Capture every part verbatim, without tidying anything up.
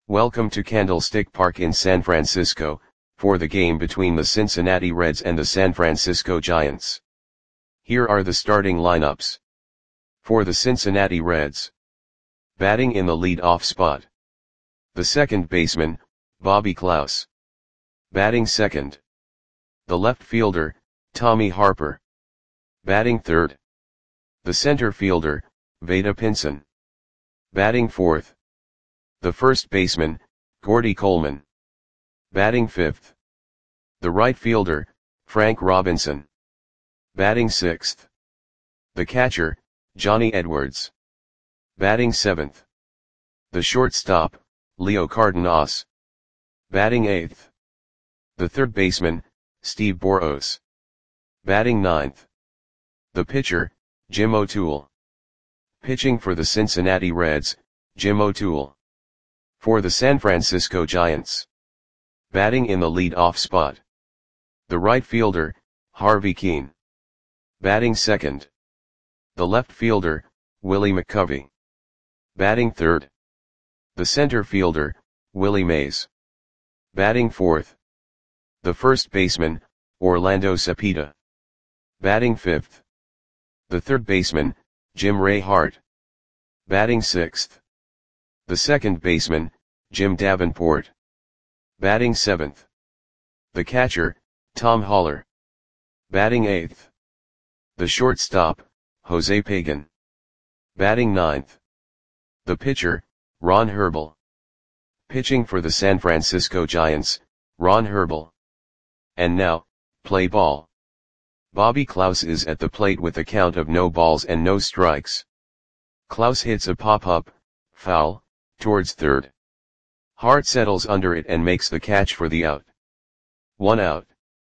Welcome to Candlestick Park in San Francisco, for the game between the Cincinnati Reds and the San Francisco Giants. Here are the starting lineups. For the Cincinnati Reds. Batting in the lead-off spot. The second baseman, Bobby Klaus. Batting second. The left fielder, Tommy Harper. Batting third. The center fielder, Vada Pinson. Batting fourth. The first baseman, Gordy Coleman. Batting fifth. The right fielder, Frank Robinson. Batting sixth. The catcher, Johnny Edwards. Batting seventh. The shortstop, Leo Cardenas. Batting eighth. The third baseman, Steve Boros. Batting ninth. The pitcher, Jim O'Toole. Pitching for the Cincinnati Reds, Jim O'Toole. For the San Francisco Giants. Batting in the lead-off spot. The right fielder, Harvey Kuenn. Batting second. The left fielder, Willie McCovey. Batting third. The center fielder, Willie Mays. Batting fourth. The first baseman, Orlando Cepeda. Batting fifth. The third baseman, Jim Ray Hart. Batting sixth. The second baseman, Jim Davenport. Batting seventh. The catcher, Tom Haller. Batting eighth. The shortstop, Jose Pagan. Batting ninth. The pitcher, Ron Herbel. Pitching for the San Francisco Giants, Ron Herbel. And now, play ball. Bobby Klaus is at the plate with a count of no balls and no strikes. Klaus hits a pop-up, foul, towards third. Hart settles under it and makes the catch for the out. One out.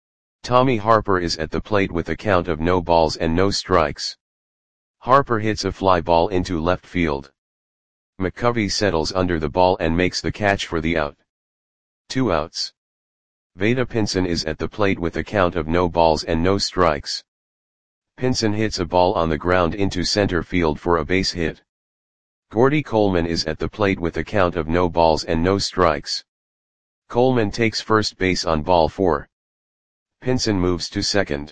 Tommy Harper is at the plate with a count of no balls and no strikes. Harper hits a fly ball into left field. McCovey settles under the ball and makes the catch for the out. Two outs. Vada Pinson is at the plate with a count of no balls and no strikes. Pinson hits a ball on the ground into center field for a base hit. Gordy Coleman is at the plate with a count of no balls and no strikes. Coleman takes first base on ball four. Pinson moves to second.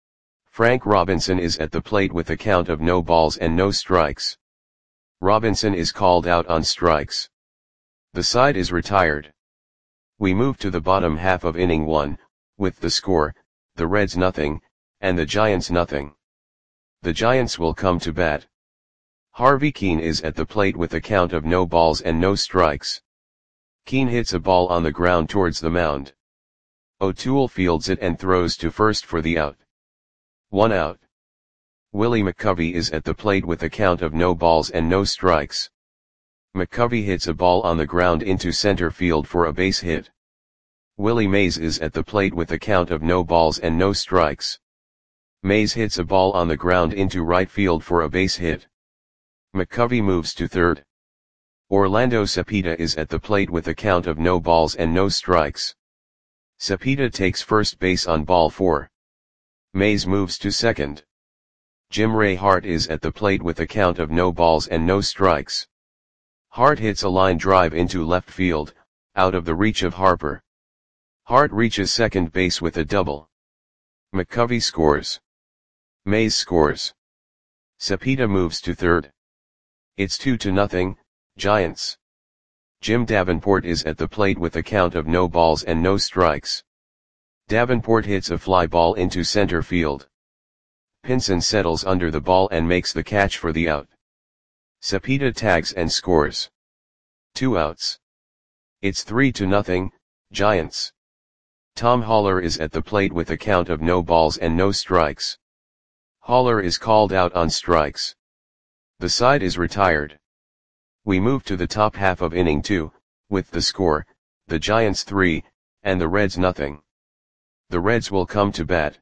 Frank Robinson is at the plate with a count of no balls and no strikes. Robinson is called out on strikes. The side is retired. We move to the bottom half of inning one, with the score, the Reds nothing, and the Giants nothing. The Giants will come to bat. Harvey Kuenn is at the plate with a count of no balls and no strikes. Kuenn hits a ball on the ground towards the mound. O'Toole fields it and throws to first for the out. One out. Willie McCovey is at the plate with a count of no balls and no strikes. McCovey hits a ball on the ground into center field for a base hit. Willie Mays is at the plate with a count of no balls and no strikes. Mays hits a ball on the ground into right field for a base hit. McCovey moves to third. Orlando Cepeda is at the plate with a count of no balls and no strikes. Cepeda takes first base on ball four. Mays moves to second. Jim Ray Hart is at the plate with a count of no balls and no strikes. Hart hits a line drive into left field, out of the reach of Harper. Hart reaches second base with a double. McCovey scores. Mays scores. Cepeda moves to third. It's two to nothing, Giants. Jim Davenport is at the plate with a count of no balls and no strikes. Davenport hits a fly ball into center field. Pinson settles under the ball and makes the catch for the out. Cepeda tags and scores. Two outs. It's three to nothing, Giants. Tom Haller is at the plate with a count of no balls and no strikes. Haller is called out on strikes. The side is retired. We move to the top half of inning two, with the score, the Giants three, and the Reds nothing. The Reds will come to bat.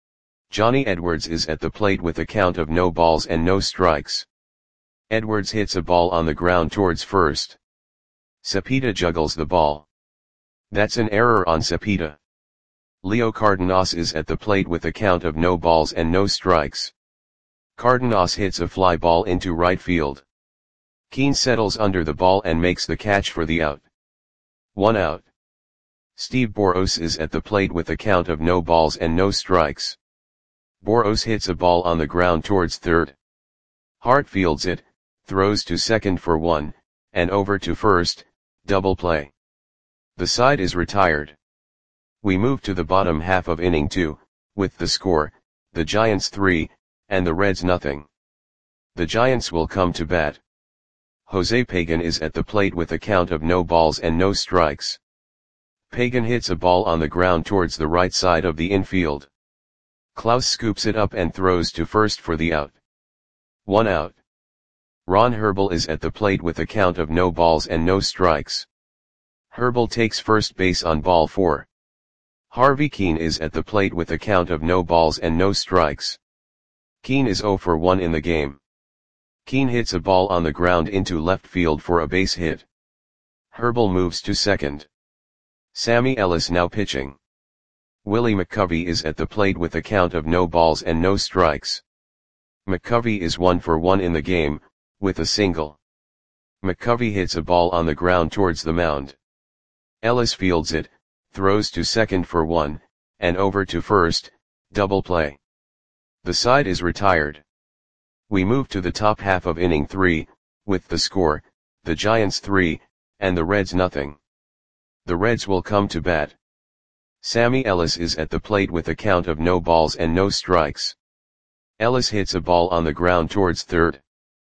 Johnny Edwards is at the plate with a count of no balls and no strikes. Edwards hits a ball on the ground towards first. Cepeda juggles the ball. That's an error on Cepeda. Leo Cardenas is at the plate with a count of no balls and no strikes. Cardenas hits a fly ball into right field. Kuenn settles under the ball and makes the catch for the out. One out. Steve Boros is at the plate with a count of no balls and no strikes. Boros hits a ball on the ground towards third. Hart fields it, throws to second for one, and over to first, double play. The side is retired. We move to the bottom half of inning two, with the score, the Giants three, and the Reds nothing. The Giants will come to bat. Jose Pagan is at the plate with a count of no balls and no strikes. Pagan hits a ball on the ground towards the right side of the infield. Klaus scoops it up and throws to first for the out. One out. Ron Herbel is at the plate with a count of no balls and no strikes. Herbel takes first base on ball four. Harvey Keene is at the plate with a count of no balls and no strikes. Keene is zero for one in the game. Keene hits a ball on the ground into left field for a base hit. Herbel moves to second. Sammy Ellis now pitching. Willie McCovey is at the plate with a count of no balls and no strikes. McCovey is one for one in the game, with a single. McCovey hits a ball on the ground towards the mound. Ellis fields it, throws to second for one, and over to first, double play. The side is retired. We move to the top half of inning three, with the score, the Giants three, and the Reds nothing. The Reds will come to bat. Sammy Ellis is at the plate with a count of no balls and no strikes. Ellis hits a ball on the ground towards third.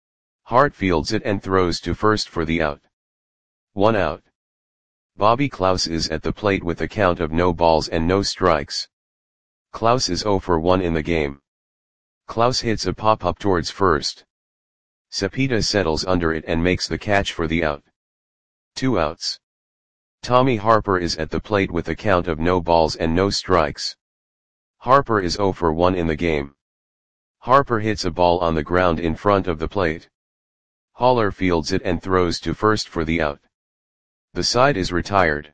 Hart fields it and throws to first for the out. One out. Bobby Klaus is at the plate with a count of no balls and no strikes. Klaus is zero for one in the game. Klaus hits a pop-up towards first. Cepeda settles under it and makes the catch for the out. Two outs. Tommy Harper is at the plate with a count of no balls and no strikes. Harper is zero for one in the game. Harper hits a ball on the ground in front of the plate. Haller fields it and throws to first for the out. The side is retired.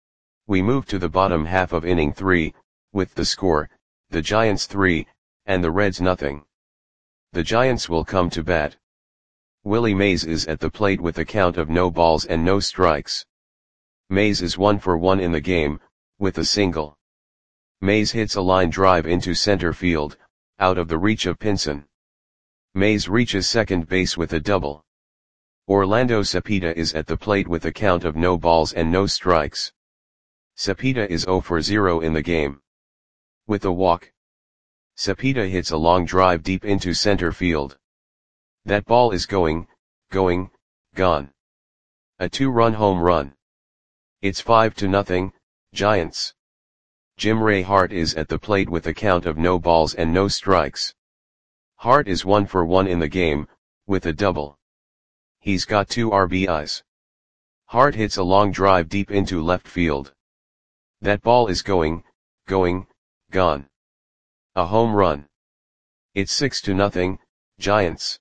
We move to the bottom half of inning three, with the score, the Giants three, and the Reds nothing. The Giants will come to bat. Willie Mays is at the plate with a count of no balls and no strikes. Mays is one for one in the game, with a single. Mays hits a line drive into center field, out of the reach of Pinson. Mays reaches second base with a double. Orlando Cepeda is at the plate with a count of no balls and no strikes. Cepeda is zero for zero in the game. With a walk. Cepeda hits a long drive deep into center field. That ball is going, going, gone. A two-run home run. It's five to nothing, Giants. Jim Ray Hart is at the plate with a count of no balls and no strikes. Hart is one for one in the game, with a double. He's got two R B Is. Hart hits a long drive deep into left field. That ball is going, going, gone. A home run. It's six to nothing, Giants.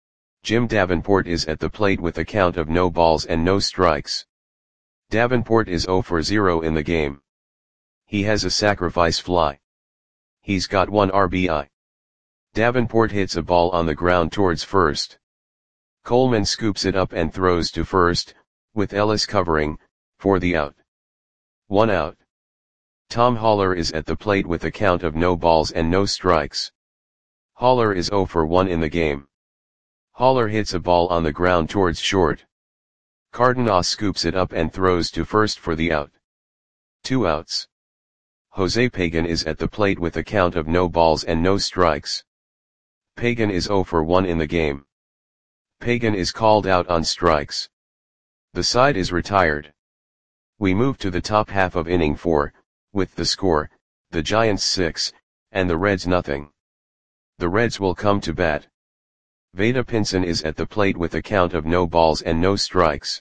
Jim Davenport is at the plate with a count of no balls and no strikes. Davenport is zero for zero in the game. He has a sacrifice fly. He's got one R B I. Davenport hits a ball on the ground towards first. Coleman scoops it up and throws to first, with Ellis covering, for the out. One out. Tom Haller is at the plate with a count of no balls and no strikes. Haller is zero for one in the game. Haller hits a ball on the ground towards short. Cardenas scoops it up and throws to first for the out. Two outs. Jose Pagan is at the plate with a count of no balls and no strikes. Pagan is zero for one in the game. Pagan is called out on strikes. The side is retired. We move to the top half of inning four, with the score, the Giants six, and the Reds nothing. The Reds will come to bat. Vada Pinson is at the plate with a count of no balls and no strikes.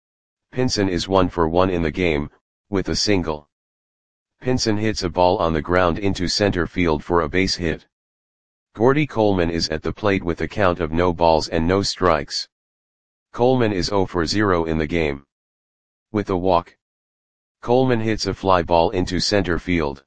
Pinson is one for one in the game, with a single. Pinson hits a ball on the ground into center field for a base hit. Gordy Coleman is at the plate with a count of no balls and no strikes. Coleman is zero for zero in the game. With a walk. Coleman hits a fly ball into center field.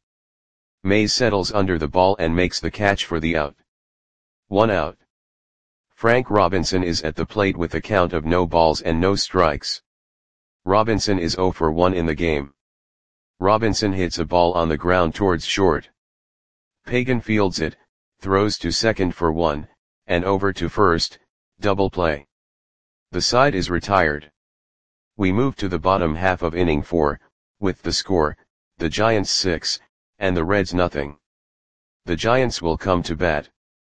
Mays settles under the ball and makes the catch for the out. One out. Frank Robinson is at the plate with a count of no balls and no strikes. Robinson is zero for one in the game. Robinson hits a ball on the ground towards short. Pagan fields it, throws to second for one, and over to first, double play. The side is retired. We move to the bottom half of inning four, with the score, the Giants six, and the Reds nothing. The Giants will come to bat.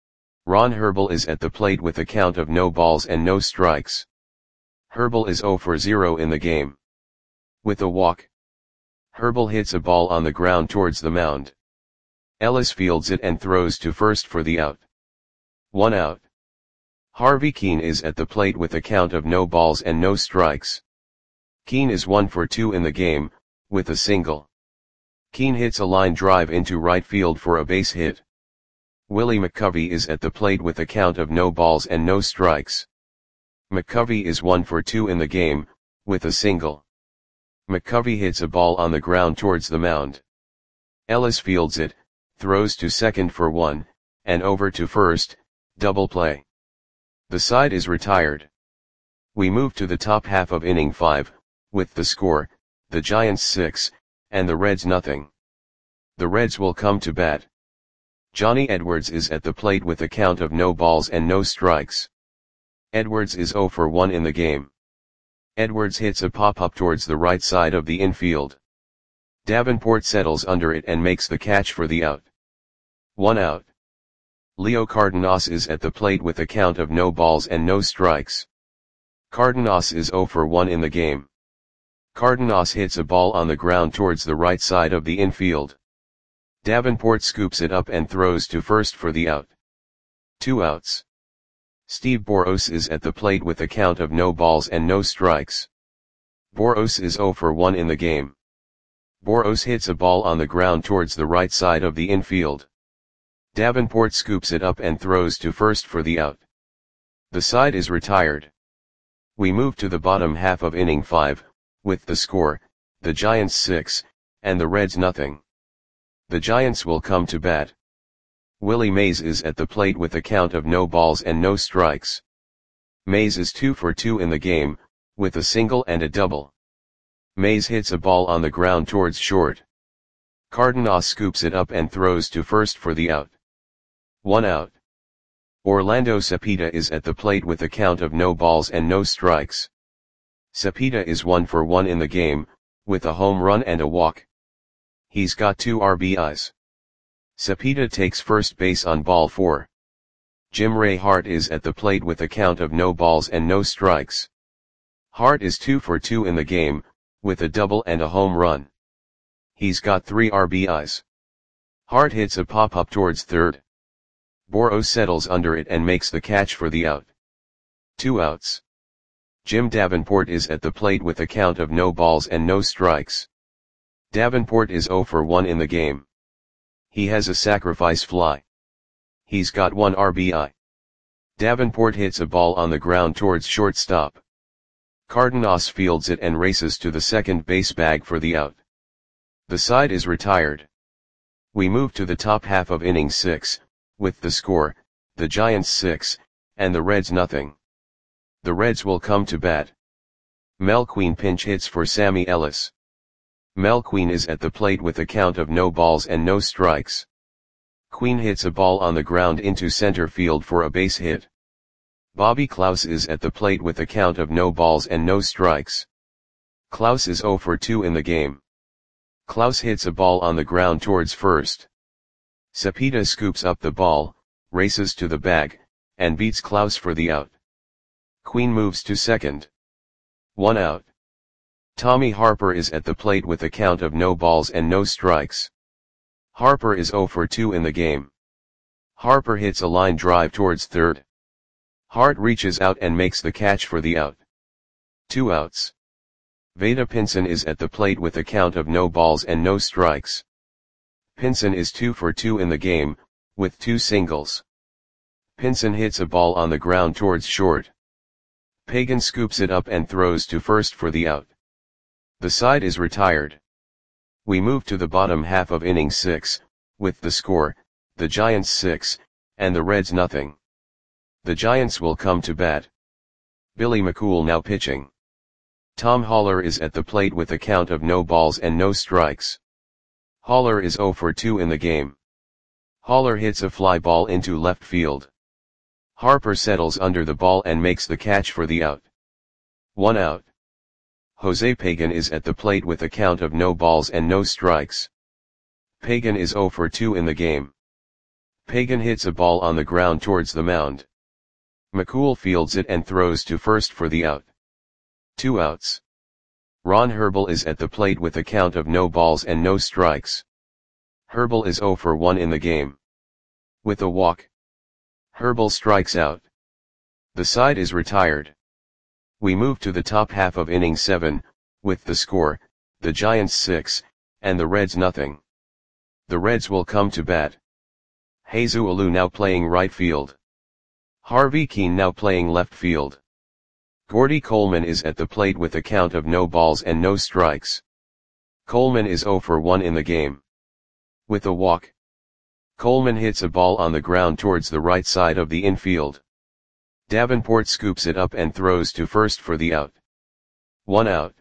Ron Herbel is at the plate with a count of no balls and no strikes. Herbel is zero for zero in the game. With a walk. Herbel hits a ball on the ground towards the mound. Ellis fields it and throws to first for the out. One out. Harvey Keene is at the plate with a count of no balls and no strikes. Keene is one for two in the game, with a single. Keene hits a line drive into right field for a base hit. Willie McCovey is at the plate with a count of no balls and no strikes. McCovey is one for two in the game, with a single. McCovey hits a ball on the ground towards the mound. Ellis fields it, throws to second for one, and over to first, double play. The side is retired. We move to the top half of inning five, with the score, the Giants six, and the Reds nothing. The Reds will come to bat. Johnny Edwards is at the plate with a count of no balls and no strikes. Edwards is zero for one in the game. Edwards hits a pop-up towards the right side of the infield. Davenport settles under it and makes the catch for the out. One out. Leo Cardenas is at the plate with a count of no balls and no strikes. Cardenas is zero for one in the game. Cardenas hits a ball on the ground towards the right side of the infield. Davenport scoops it up and throws to first for the out. Two outs. Steve Boros is at the plate with a count of no balls and no strikes. Boros is zero for one in the game. Boros hits a ball on the ground towards the right side of the infield. Davenport scoops it up and throws to first for the out. The side is retired. We move to the bottom half of inning five, with the score, the Giants six, and the Reds nothing. The Giants will come to bat. Willie Mays is at the plate with a count of no balls and no strikes. Mays is two for two in the game, with a single and a double. Mays hits a ball on the ground towards short. Cardenas scoops it up and throws to first for the out. One out. Orlando Cepeda is at the plate with a count of no balls and no strikes. Cepeda is one for one in the game, with a home run and a walk. He's got two R B Is. Cepeda takes first base on ball four. Jim Ray Hart is at the plate with a count of no balls and no strikes. Hart is two for two in the game, with a double and a home run. He's got three R B Is. Hart hits a pop-up towards third. Boros settles under it and makes the catch for the out. Two outs. Jim Davenport is at the plate with a count of no balls and no strikes. Davenport is zero for one in the game. He has a sacrifice fly. He's got one R B I. Davenport hits a ball on the ground towards shortstop. Cardenas fields it and races to the second base bag for the out. The side is retired. We move to the top half of inning six, with the score, the Giants six, and the Reds nothing. The Reds will come to bat. Mel Queen pinch hits for Sammy Ellis. Mel Queen is at the plate with a count of no balls and no strikes. Queen hits a ball on the ground into center field for a base hit. Bobby Klaus is at the plate with a count of no balls and no strikes. Klaus is zero for two in the game. Klaus hits a ball on the ground towards first. Cepeda scoops up the ball, races to the bag, and beats Klaus for the out. Queen moves to second. One out. Tommy Harper is at the plate with a count of no balls and no strikes. Harper is zero for two in the game. Harper hits a line drive towards third. Hart reaches out and makes the catch for the out. Two outs. Vada Pinson is at the plate with a count of no balls and no strikes. Pinson is two for two in the game, with two singles. Pinson hits a ball on the ground towards short. Pagan scoops it up and throws to first for the out. The side is retired. We move to the bottom half of inning six, with the score, the Giants six, and the Reds nothing. The Giants will come to bat. Billy McCool now pitching. Tom Haller is at the plate with a count of no balls and no strikes. Haller is zero for two in the game. Haller hits a fly ball into left field. Harper settles under the ball and makes the catch for the out. One out. Jose Pagan is at the plate with a count of no balls and no strikes. Pagan is zero for two in the game. Pagan hits a ball on the ground towards the mound. McCool fields it and throws to first for the out. Two outs. Ron Herbel is at the plate with a count of no balls and no strikes. Herbel is zero for one in the game. With a walk, Herbel strikes out. The side is retired. We move to the top half of inning seven, with the score, the Giants six, and the Reds nothing. The Reds will come to bat. Jesus Alou now playing right field. Harvey Kuenn now playing left field. Gordy Coleman is at the plate with a count of no balls and no strikes. Coleman is zero for one in the game. With a walk, Coleman hits a ball on the ground towards the right side of the infield. Davenport scoops it up and throws to first for the out. One out.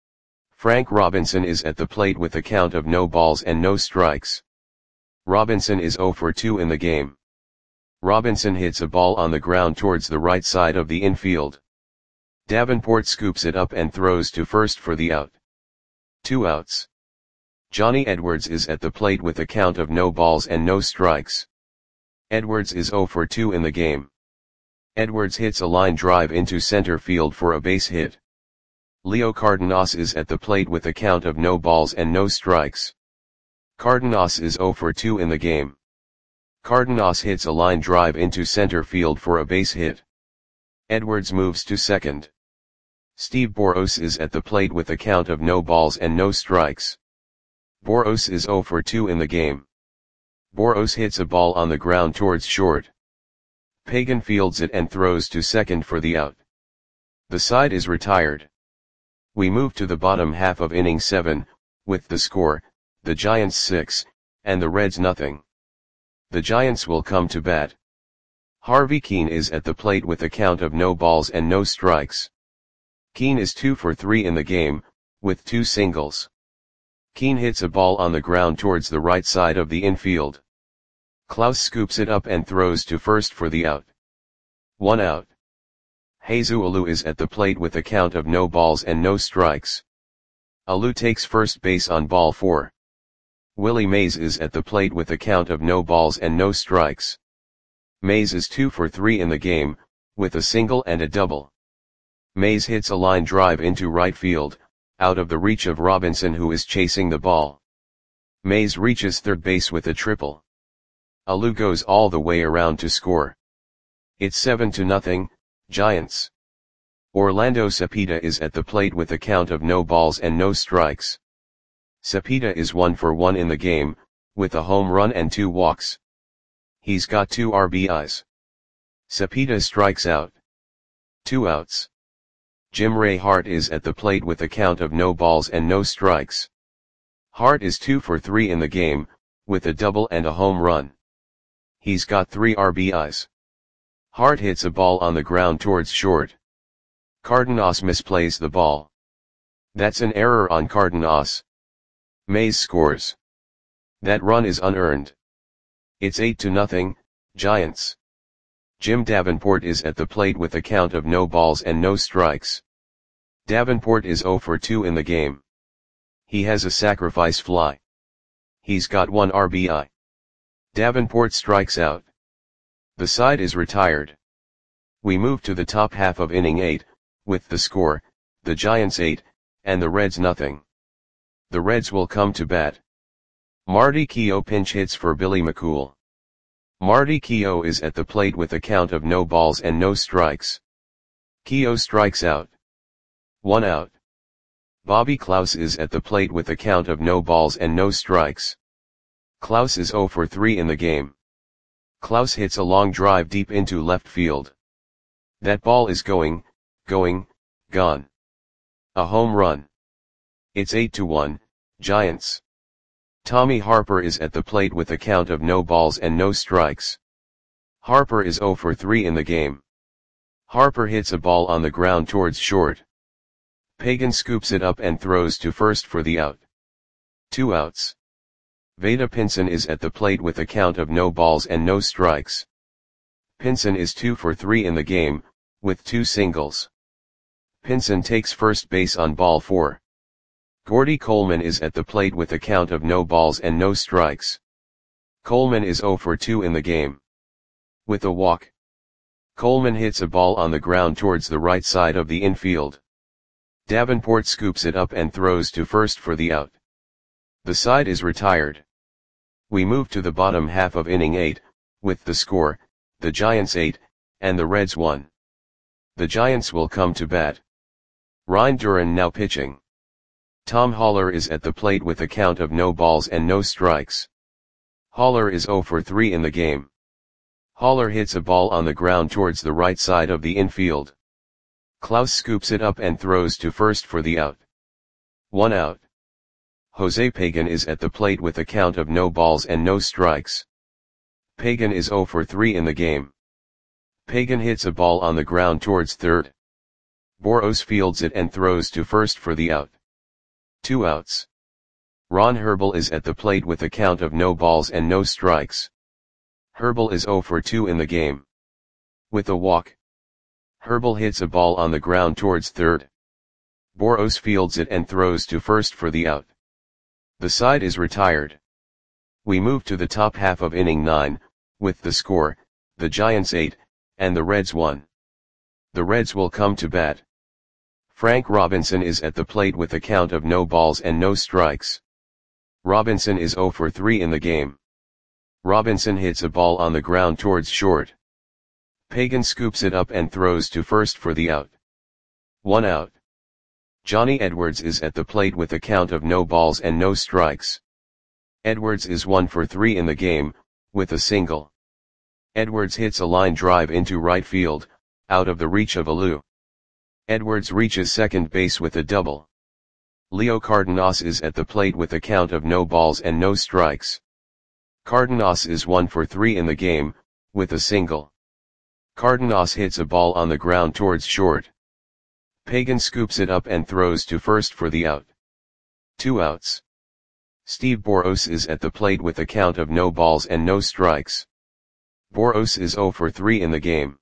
Frank Robinson is at the plate with a count of no balls and no strikes. Robinson is zero for two in the game. Robinson hits a ball on the ground towards the right side of the infield. Davenport scoops it up and throws to first for the out. Two outs. Johnny Edwards is at the plate with a count of no balls and no strikes. Edwards is zero for two in the game. Edwards hits a line drive into center field for a base hit. Leo Cardenas is at the plate with a count of no balls and no strikes. Cardenas is zero for two in the game. Cardenas hits a line drive into center field for a base hit. Edwards moves to second. Steve Boros is at the plate with a count of no balls and no strikes. Boros is zero for two in the game. Boros hits a ball on the ground towards short. Pagan fields it and throws to second for the out. The side is retired. We move to the bottom half of inning seven, with the score, the Giants six, and the Reds nothing. The Giants will come to bat. Harvey Kuenn is at the plate with a count of no balls and no strikes. Kuenn is two for three in the game, with two singles. Kuenn hits a ball on the ground towards the right side of the infield. Klaus scoops it up and throws to first for the out. One out. Jesus Alou is at the plate with a count of no balls and no strikes. Alou takes first base on ball four. Willie Mays is at the plate with a count of no balls and no strikes. Mays is two for three in the game, with a single and a double. Mays hits a line drive into right field, out of the reach of Robinson who is chasing the ball. Mays reaches third base with a triple. Alou goes all the way around to score. It's seven to nothing, Giants. Orlando Cepeda is at the plate with a count of no balls and no strikes. Cepeda is one for one in the game, with a home run and two walks. He's got two R B Is. Cepeda strikes out. Two outs. Jim Ray Hart is at the plate with a count of no balls and no strikes. Hart is two for three in the game, with a double and a home run. He's got three R B Is. Hart hits a ball on the ground towards short. Cardenas misplays the ball. That's an error on Cardenas. Mays scores. That run is unearned. It's eight to nothing, Giants. Jim Davenport is at the plate with a count of no balls and no strikes. Davenport is zero for two in the game. He has a sacrifice fly. He's got one R B I. Davenport strikes out. The side is retired. We move to the top half of inning eight, with the score, the Giants eight, and the Reds nothing. The Reds will come to bat. Marty Keough pinch hits for Billy McCool. Marty Keough is at the plate with a count of no balls and no strikes. Keough strikes out. One out. Bobby Klaus is at the plate with a count of no balls and no strikes. Klaus is zero for three in the game. Klaus hits a long drive deep into left field. That ball is going, going, gone. A home run. It's eight to one, Giants. Tommy Harper is at the plate with a count of no balls and no strikes. Harper is zero for three in the game. Harper hits a ball on the ground towards short. Pagan scoops it up and throws to first for the out. Two outs. Veda Pinson is at the plate with a count of no balls and no strikes. Pinson is two for three in the game, with two singles. Pinson takes first base on ball four. Gordy Coleman is at the plate with a count of no balls and no strikes. Coleman is zero for two in the game. With a walk, Coleman hits a ball on the ground towards the right side of the infield. Davenport scoops it up and throws to first for the out. The side is retired. We move to the bottom half of inning eight, with the score, the Giants eight, and the Reds one. The Giants will come to bat. Ryan Duran now pitching. Tom Haller is at the plate with a count of no balls and no strikes. Haller is zero for three in the game. Haller hits a ball on the ground towards the right side of the infield. Klaus scoops it up and throws to first for the out. One out. Jose Pagan is at the plate with a count of no balls and no strikes. Pagan is zero for three in the game. Pagan hits a ball on the ground towards third. Boros fields it and throws to first for the out. Two outs. Ron Herbel is at the plate with a count of no balls and no strikes. Herbel is zero for two in the game. With a walk, Herbel hits a ball on the ground towards third. Boros fields it and throws to first for the out. The side is retired. We move to the top half of inning nine, with the score, the Giants eight, and the Reds one. The Reds will come to bat. Frank Robinson is at the plate with a count of no balls and no strikes. Robinson is zero for three in the game. Robinson hits a ball on the ground towards short. Pagan scoops it up and throws to first for the out. One out. Johnny Edwards is at the plate with a count of no balls and no strikes. Edwards is one for three in the game, with a single. Edwards hits a line drive into right field, out of the reach of Alou. Edwards reaches second base with a double. Leo Cardenas is at the plate with a count of no balls and no strikes. Cardenas is one for three in the game, with a single. Cardenas hits a ball on the ground towards short. Pagan scoops it up and throws to first for the out. Two outs. Steve Boros is at the plate with a count of no balls and no strikes. Boros is zero for three in the game.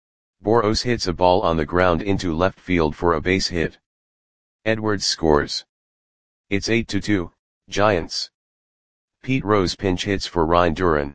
Boros hits a ball on the ground into left field for a base hit. Edwards scores. It's eight to two, Giants. Pete Rose pinch hits for Ryan Duran.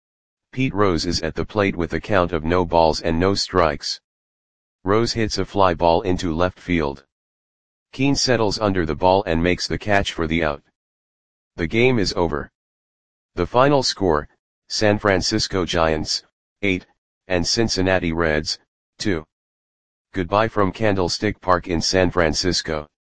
Pete Rose is at the plate with a count of no balls and no strikes. Rose hits a fly ball into left field. Keane settles under the ball and makes the catch for the out. The game is over. The final score, San Francisco Giants, eight, and Cincinnati Reds, two. Goodbye from Candlestick Park in San Francisco.